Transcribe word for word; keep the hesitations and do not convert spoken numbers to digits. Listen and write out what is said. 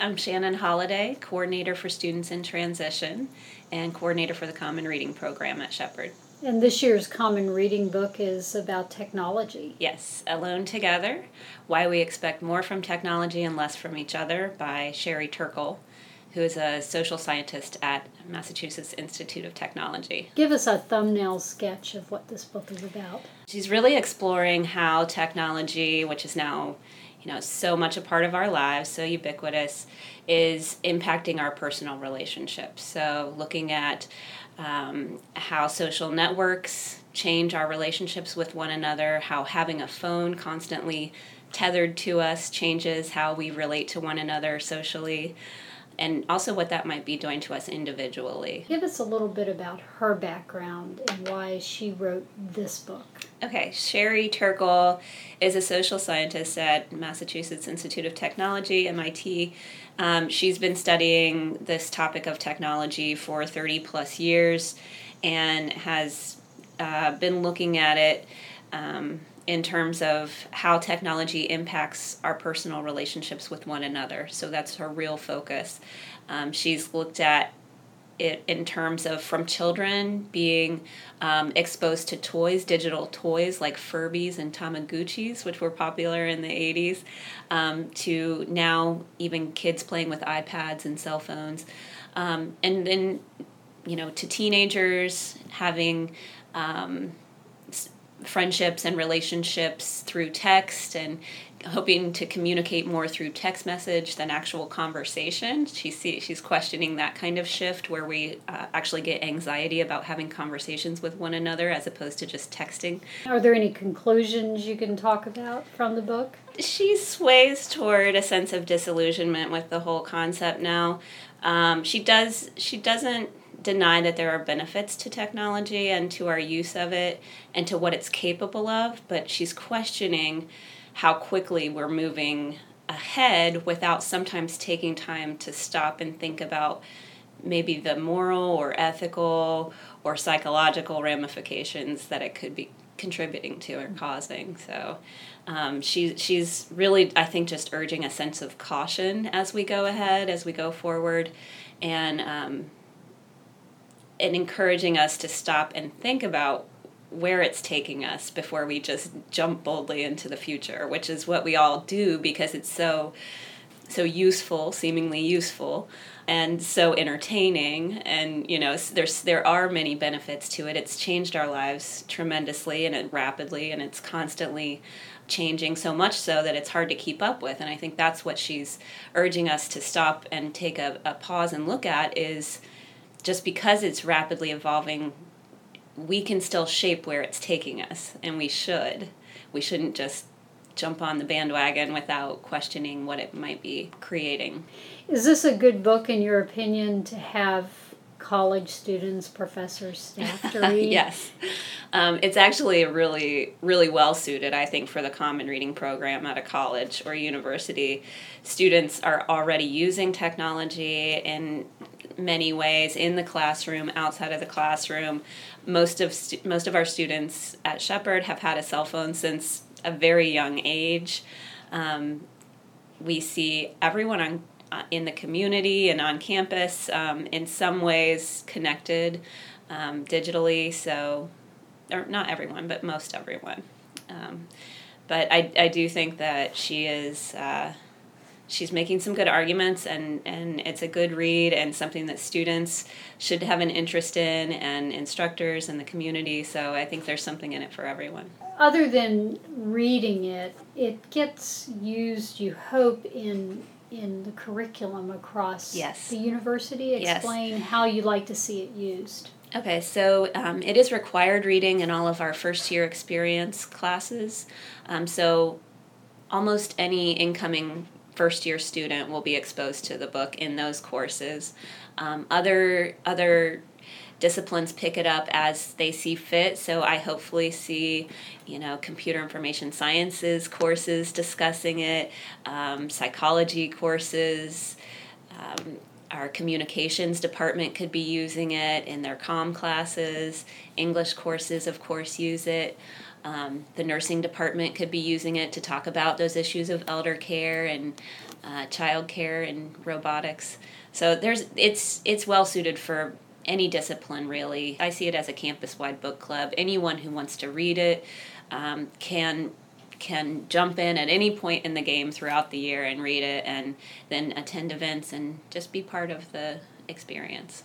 I'm Shannon Holliday, Coordinator for Students in Transition and Coordinator for the Common Reading Program at Shepherd. And this year's Common Reading book is about technology. Yes, Alone Together, Why We Expect More from Technology and Less from Each Other by Sherry Turkle, who is a social scientist at Massachusetts Institute of Technology. Give us a thumbnail sketch of what this book is about. She's really exploring how technology, which is now you know, so much a part of our lives, so ubiquitous, is impacting our personal relationships. So looking at um, how social networks change our relationships with one another, how having a phone constantly tethered to us changes how we relate to one another socially, and also what that might be doing to us individually. Give us a little bit about her background and why she wrote this book. Okay, Sherry Turkle is a social scientist at Massachusetts Institute of Technology, M I T. Um, she's been studying this topic of technology for thirty plus years and has uh, been looking at it um, in terms of how technology impacts our personal relationships with one another. So that's her real focus. Um, she's looked at it in terms of from children being um, exposed to toys, digital toys like Furbies and Tamagotchis, which were popular in the eighties, um, to now even kids playing with iPads and cell phones. Um, and then, you know, to teenagers having um, friendships and relationships through text and hoping to communicate more through text message than actual conversation. She see, she's questioning that kind of shift where we uh, actually get anxiety about having conversations with one another as opposed to just texting. Are there any conclusions you can talk about from the book? She sways toward a sense of disillusionment with the whole concept now. Um, she does. She doesn't deny that there are benefits to technology and to our use of it and to what it's capable of, but she's questioning how quickly we're moving ahead without sometimes taking time to stop and think about maybe the moral or ethical or psychological ramifications that it could be contributing to or causing. So um, she, she's really, I think, just urging a sense of caution as we go ahead, as we go forward, and um, and encouraging us to stop and think about where it's taking us before we just jump boldly into the future, which is what we all do because it's so so useful, seemingly useful, and so entertaining. And you know, there's there are many benefits to it. It's changed our lives tremendously and it rapidly, and it's constantly changing, so much so that it's hard to keep up with. And I think that's what she's urging us to stop and take a, a pause and look at is just because it's rapidly evolving, we can still shape where it's taking us, and we should. We shouldn't just jump on the bandwagon without questioning what it might be creating. Is this a good book, in your opinion, to have college students, professors, staff to read? Yes. Um, it's actually really, really well suited, I think, for the Common Reading program at a college or university. Students are already using technology in many ways in the classroom, outside of the classroom. Most of stu- most of our students at Shepherd have had a cell phone since a very young age. Um, we see everyone on uh, in the community and on campus um, in some ways connected um, digitally. So, or not everyone, but most everyone. Um, but I I do think that she is. Uh, She's making some good arguments, and, and it's a good read and something that students should have an interest in, and instructors and the community. So I think there's something in it for everyone. Other than reading it, it gets used, you hope, in in the curriculum across Yes. the university. Explain yes. how you like to see it used. Okay, so um, it is required reading in all of our first-year experience classes. Um, so almost any incoming first-year student will be exposed to the book in those courses. Um, other other disciplines pick it up as they see fit. So I hopefully see, you know, computer information sciences courses discussing it, um, psychology courses. Um, our communications department could be using it in their comm classes. English courses, of course, use it. Um, the nursing department could be using it to talk about those issues of elder care and uh, child care and robotics. So there's it's it's well suited for any discipline, really. I see it as a campus-wide book club. Anyone who wants to read it um, can can jump in at any point in the game throughout the year and read it, and then attend events and just be part of the experience.